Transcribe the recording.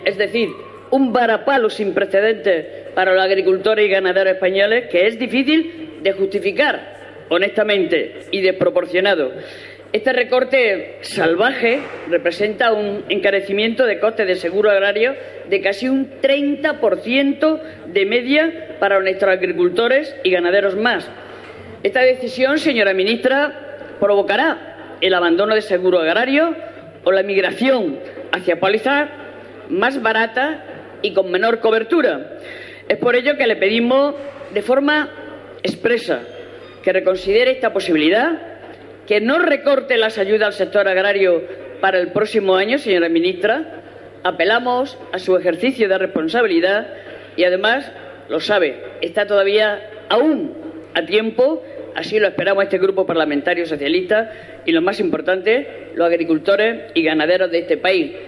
Es decir, un varapalo sin precedentes para los agricultores y ganaderos españoles que es difícil de justificar, honestamente, y desproporcionado. Este recorte salvaje representa un encarecimiento de costes de seguro agrario de casi un 30% de media para nuestros agricultores y ganaderos más. Esta decisión, señora ministra, provocará el abandono del seguro agrario o la migración hacia pólizas más baratas y con menor cobertura. Es por ello que le pedimos de forma expresa que reconsidere esta posibilidad, que no recorte las ayudas al sector agrario para el próximo año, señora ministra. Apelamos a su ejercicio de responsabilidad y, además, lo sabe, está todavía aún a tiempo, así lo esperamos este grupo parlamentario socialista y, lo más importante, los agricultores y ganaderos de este país.